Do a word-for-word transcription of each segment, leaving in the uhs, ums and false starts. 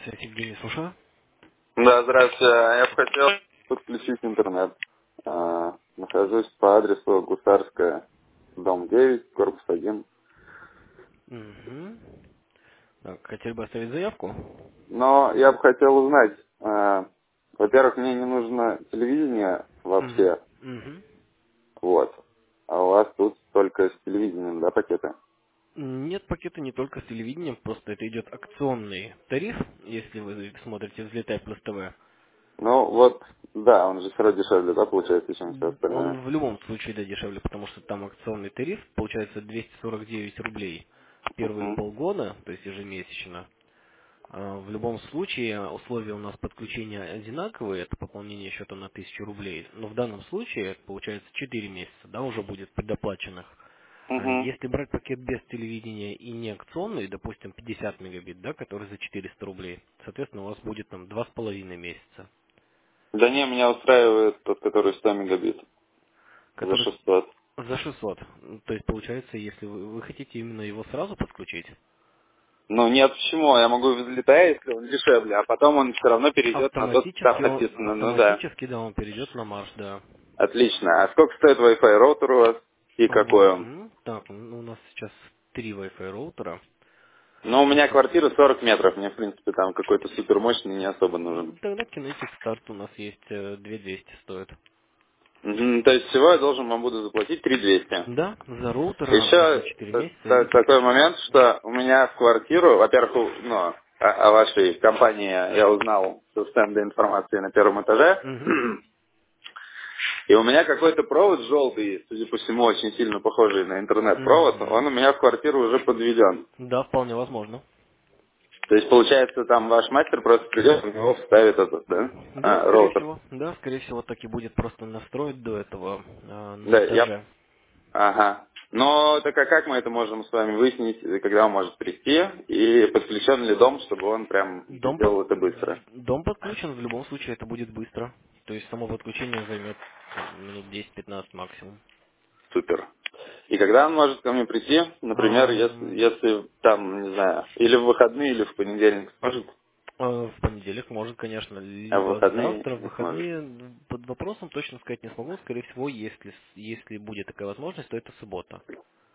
связи, Евгений, слушаю. Да, здравствуйте. Я бы хотел подключить интернет. А, Нахожусь по адресу Гусарская, дом девять, корпус один. Угу. Так, хотели бы оставить заявку? Но я бы хотел узнать, а, во-первых, мне не нужно телевидение Угу. вообще, Угу. вот. А у вас тут только с телевидением, да, пакеты? Нет, пакета не только с телевидением, просто это идет акционный тариф, если вы смотрите «Взлетай плюс ТВ». Ну, вот, да, он же все равно дешевле, да, получается, чем все Он остальное. в любом случае да, дешевле, потому что там акционный тариф, получается двести сорок девять рублей первые Угу. полгода, то есть ежемесячно. А, В любом случае, условия у нас подключения одинаковые, это пополнение счета на тысячу рублей, но в данном случае, получается, четыре месяца, да, уже будет предоплаченных. А Угу. Если брать пакет без телевидения и не акционный, допустим, пятьдесят мегабит, да, который за четыреста рублей, соответственно, у вас будет там два с половиной месяца, Да не, меня устраивает тот, который сто мегабит за который шестьсот. за шестьсот. То есть, получается, если вы, вы хотите именно его сразу подключить, Ну нет, почему? Я могу взлетать, если он дешевле, а потом он все равно перейдет на тот, там автоматически он, написано. Ну да. автоматически, да, он перейдет на марш, да. Отлично. А сколько стоит Wi-Fi роутер у вас? И какой он? Мгм. Так, ну, у нас сейчас три Wi-Fi роутера. Ну, у меня Соответственно, квартира сорок метров. Мне, в принципе, там какой-то супер мощный не особо нужен. м, тогда Kinetic Start у нас есть э, две тысячи двести стоит. Мгм. То есть всего я должен вам буду заплатить три тысячи двести. Да, за роутер а, за Еще четыре та- месяца та- и такой подключение. момент, что у меня в квартиру, во-первых, у- ну, о, о вашей компании я узнал со стенда информации на первом этаже. Угу. И у меня какой-то провод желтый, судя по всему, очень сильно похожий на интернет-провод, он Угу. у меня в квартиру уже подведен. Да, вполне возможно. То есть, получается, там ваш мастер просто придет, у него вставит этот, да, Да, а, скорее роутер. всего. Да, скорее всего, так и будет просто настроить до этого а, на Да, я... этаже. Ага. Но так а как мы это можем с вами выяснить, когда он может прийти, и подключен ли дом, чтобы он прям Дом, под... сделал это быстро? Дом подключен, в любом случае это будет быстро. То есть само подключение займет там, минут десять-пятнадцать максимум. Супер. И когда он может ко мне прийти, например, если, Ам, если там, не знаю, или в выходные, или в понедельник сможет, э, В понедельник может, конечно, а в либо выходные завтра, в не сможет. выходные. Под вопросом точно сказать не смогу. Скорее всего, если, с- если будет такая возможность, то это суббота.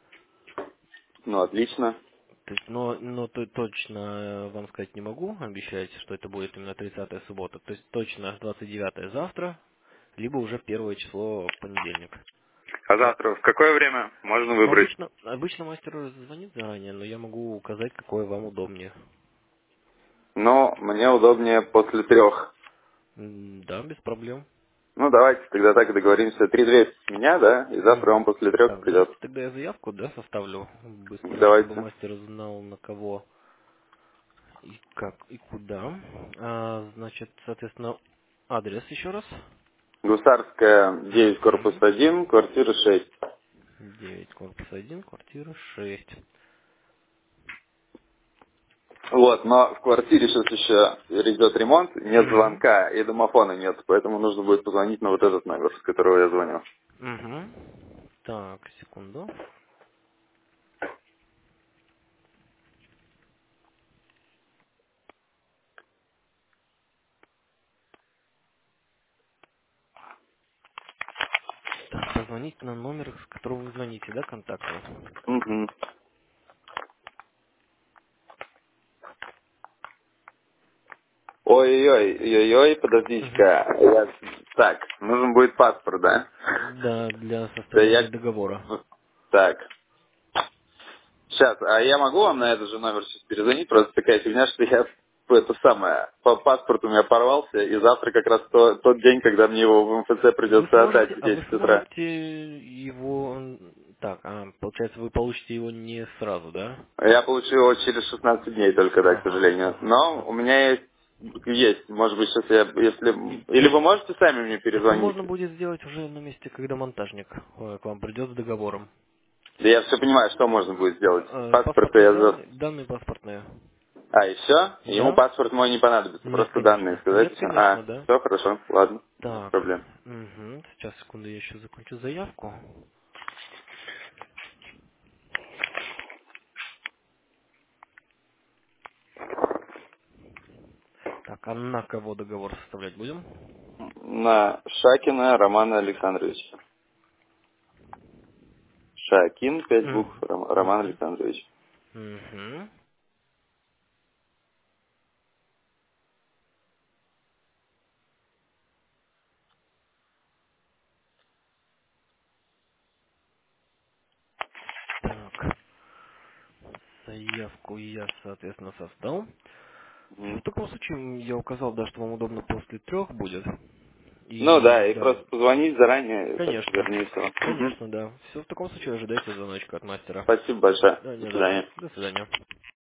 Ну, отлично. То есть, но, но то- точно э, вам сказать не могу, обещать, что это будет именно тридцатая суббота. То есть точно двадцать девятое завтра, либо уже первое число в понедельник. А Вот. завтра в какое время можно Но выбрать? обычно, обычно мастер звонит заранее, но я могу указать, какое вам удобнее. Ну, мне удобнее после трех. М, Да, без проблем. Ну, давайте тогда так и договоримся. Три двести с меня, да, и завтра Мгм. он после трех Так, придет. давайте тогда я заявку, да, составлю быстро, чтобы Давайте. мастер знал, на кого и как и куда. А, значит, соответственно, адрес еще раз. Гусарская, девять, корпус Угу. один, квартира шесть. девять, корпус один, квартира шесть. Вот, но в квартире сейчас еще идет ремонт, нет Угу. звонка и домофона нет, поэтому нужно будет позвонить на вот этот номер, с которого я звоню. Угу. Так, секунду. Так, позвонить на номер, с которого вы звоните, да, контактный? Мгм. Ой-ой-ой, ой-ой, Угу. подождите-ка. Я- Так, нужен будет паспорт, да? Да, для Да составления я... договора. Так, сейчас, а я могу вам на этот же номер сейчас перезвонить? Просто такая фигня, что я это самое, по паспорту у меня порвался, и завтра как раз то- тот день, когда мне его в эм эф цэ Вы придется отдать сможете, в а вы десять утра. сможете его, м, так, а, получается, вы получите его не сразу, да? Я получил его через шестнадцать дней только, да, к Ага, сожалению. ага, Но ага. у меня есть, есть, может быть, сейчас я, если... Или вы можете сами мне Это перезвонить? можно будет сделать уже на месте, когда монтажник э, к вам придет с договором. Да я все понимаю, что можно будет сделать. Э, Паспорт Паспортные я за... данные, данные паспортные. А, и все? Ему Да? паспорт мой не понадобится, Нет, просто данные конечно. сказать. Нет, Всё? конечно, А, да. все, хорошо, ладно, без Так, проблем. угу. Сейчас, секунду, я еще закончу заявку. Так, а на кого договор составлять будем? На Шакина Романа Александровича. Шакин, пять букв, Ром- Роман Угу. Александрович. Угу. Так, заявку я, соответственно, создал. В Мгм. таком случае я указал, да, что вам удобно после трех будет. Ну да, И и да, просто позвонить заранее, как конечно, вернется. Мгм. конечно, да. Все в таком случае ожидайте звоночка от мастера. Спасибо большое. Да, До не за что. свидания. До свидания.